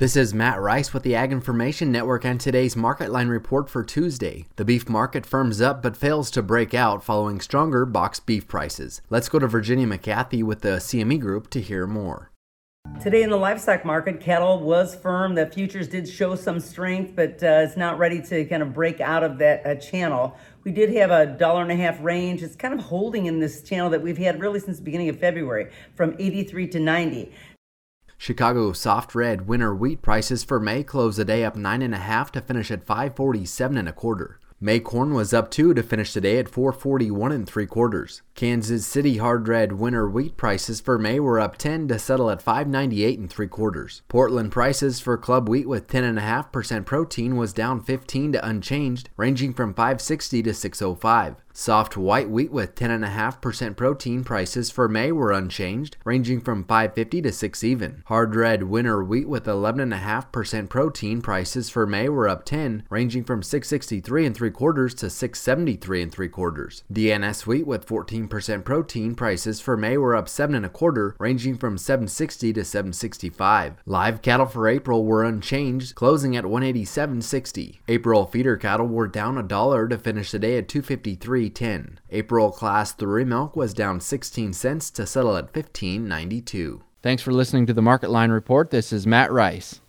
This is Matt Rice with the Ag Information Network and today's Market Line report for Tuesday. The beef market firms up but fails to break out following stronger box beef prices. Let's go to Virginia McCarthy with the CME Group to hear more. Today in the livestock market, cattle was firm. The futures did show some strength, but it's not ready to kind of break out of that channel. We did have a $1.50 range. It's kind of holding in this channel that we've had really since the beginning of February, from 83 to 90. Chicago soft red winter wheat prices for May closed the day up 9.5 to finish at $547.25. May corn was up 2 to finish the day at $441.75. Kansas City hard red winter wheat prices for May were up 10 to settle at $598.75. Portland prices for club wheat with 10.5% protein was down 15 to unchanged, ranging from $560 to $605. Soft white wheat with 10.5% protein prices for May were unchanged, ranging from $550 to $6 even. Hard red winter wheat with 11.5% protein prices for May were up 10, ranging from $663.75 to $673.75. DNS wheat with 14% protein prices for May were up 7.25, ranging from $760 to $765. Live cattle for April were unchanged, closing at $187.60. April feeder cattle were down $1 to finish the day at $253.10. April Class 3 milk was down 16 cents to settle at $15.92. Thanks for listening to the Market Line Report. This is Matt Rice.